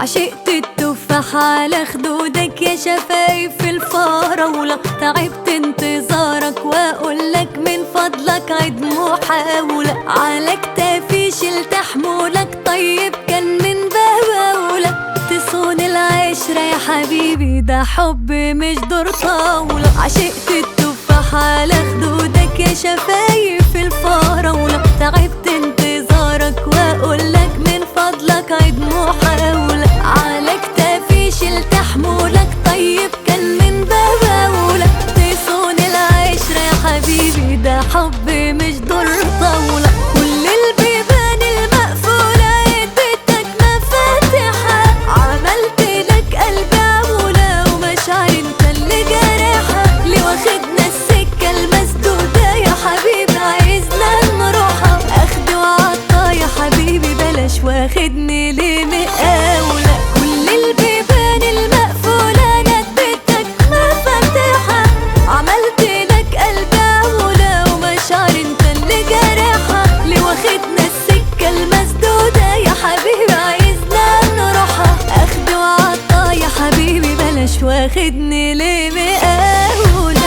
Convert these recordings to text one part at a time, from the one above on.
عشقت التفاح على خدودك يا شفايف الفراولة، تعبت انتظارك واقولك من فضلك عيد محاولة، على كتافي شلت حمولك طيب كان من بهولة، تصون العشرة يا حبيبي ده حب مش دور طاولة. عشقت التفاح على خدودك يا شفايف الفراولة، تعبت انتظارك واقولك من فضلك عيد محاولة، على كتافي شلت حمولك طيب كان من بهولة، تصون العشرة يا حبيبي ده حب مش دور طاولة. كل البيبان المقفولة اديتك مفاتيحها، عملت لك قلب عمولة ومشاعر انت اللي جارحها، ليه واخدنا السكة المسدودة يا حبيبي عايزنا نروحها، اخد وعطا يا حبيبي بلاش واخدني ليه مقاولة. كل البيبان المقفولة انا اديتك مفاتيحها، عملت لك قلب عمولة ومشاعر انت اللي جارحها، ليه واخدنا السكة المسدودة يا حبيبي عايزنا نروحها، اخد وعطا يا حبيبي بلاش واخدني ليه مقاولة.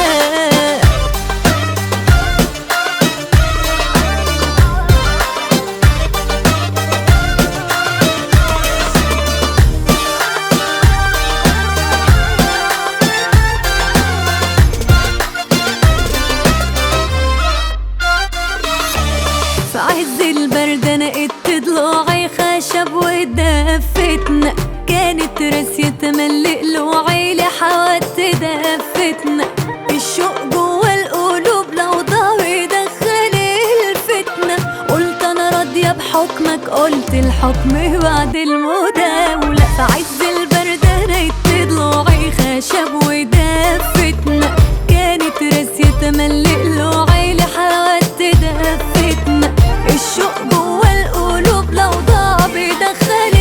في عز البرد انا قدت ضلوعي خشب ودفتنا، كانت راسية تملق لوعي لحوت دفتنا، الشوق جوا القلوب لو ضاع يدخل الفتنة، قلت انا راضية بحكمك قلت الحكم بعد المداولة. في عز البرد انا قدت ضلوعي خشب ودفتنا، كانت راسية تملق لوعي لحوت دفتنا، الشوق جوا القلوب لو ضاع بيدخل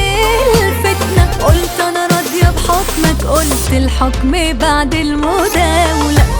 الفتنة، قلت انا راضية بحكمك قلت الحكم بعد المداولة.